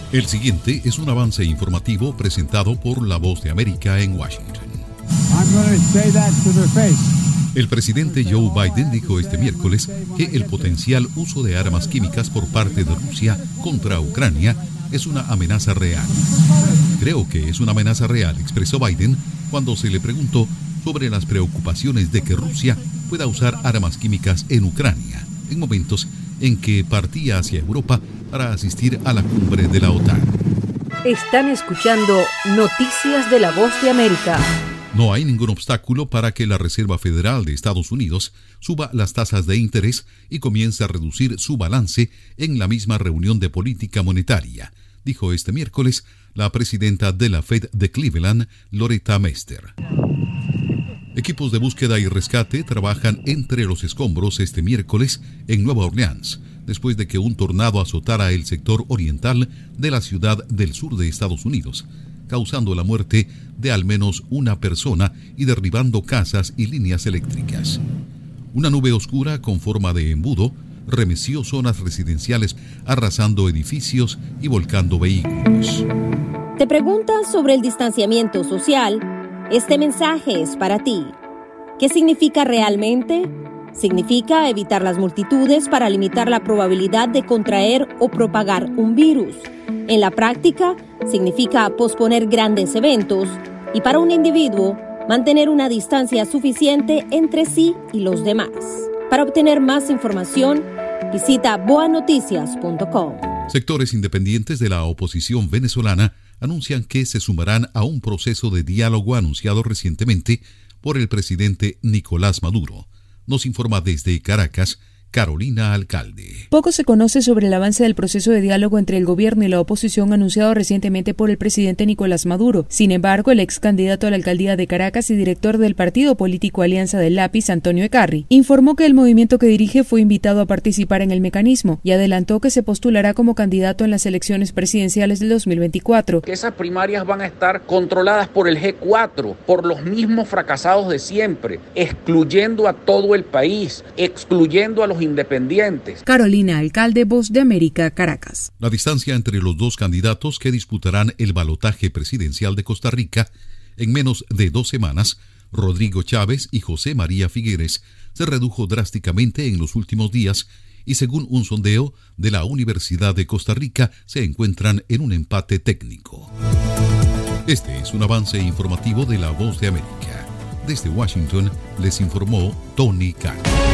El siguiente es un avance informativo presentado por La Voz de América en Washington. El presidente Joe Biden dijo este miércoles que el potencial uso de armas químicas por parte de Rusia contra Ucrania es una amenaza real. Creo que es una amenaza real, expresó Biden cuando se le preguntó sobre las preocupaciones de que Rusia pueda usar armas químicas en Ucrania, en momentos en que partía hacia Europa para asistir a la cumbre de la OTAN. Están escuchando Noticias de La Voz de América. No hay ningún obstáculo para que la Reserva Federal de Estados Unidos suba las tasas de interés y comience a reducir su balance en la misma reunión de política monetaria, dijo este miércoles la presidenta de la Fed de Cleveland, Loretta Mester. Equipos de búsqueda y rescate trabajan entre los escombros este miércoles en Nueva Orleans, después de que un tornado azotara el sector oriental de la ciudad del sur de Estados Unidos, causando la muerte de al menos una persona y derribando casas y líneas eléctricas. Una nube oscura con forma de embudo remeció zonas residenciales, arrasando edificios y volcando vehículos. ¿Te preguntas sobre el distanciamiento social? Este mensaje es para ti. ¿Qué significa realmente? Significa evitar las multitudes para limitar la probabilidad de contraer o propagar un virus. En la práctica, significa posponer grandes eventos y para un individuo, mantener una distancia suficiente entre sí y los demás. Para obtener más información, visita boanoticias.com. Sectores independientes de la oposición venezolana anuncian que se sumarán a un proceso de diálogo anunciado recientemente por el presidente Nicolás Maduro. Nos informa desde Caracas, Carolina Alcalde. Poco se conoce sobre el avance del proceso de diálogo entre el gobierno y la oposición anunciado recientemente por el presidente Nicolás Maduro. Sin embargo, el ex candidato a la alcaldía de Caracas y director del partido político Alianza del Lápiz, Antonio Ecarri, informó que el movimiento que dirige fue invitado a participar en el mecanismo y adelantó que se postulará como candidato en las elecciones presidenciales del 2024. Que esas primarias van a estar controladas por el G4, por los mismos fracasados de siempre, excluyendo a todo el país, excluyendo a los independientes. Carolina Alcalde, Voz de América, Caracas. La distancia entre los dos candidatos que disputarán el balotaje presidencial de Costa Rica en menos de 2 semanas, Rodrigo Chávez y José María Figueres, se redujo drásticamente en los últimos días y según un sondeo de la Universidad de Costa Rica se encuentran en un empate técnico. Este es un avance informativo de La Voz de América. Desde Washington les informó Tony Khan.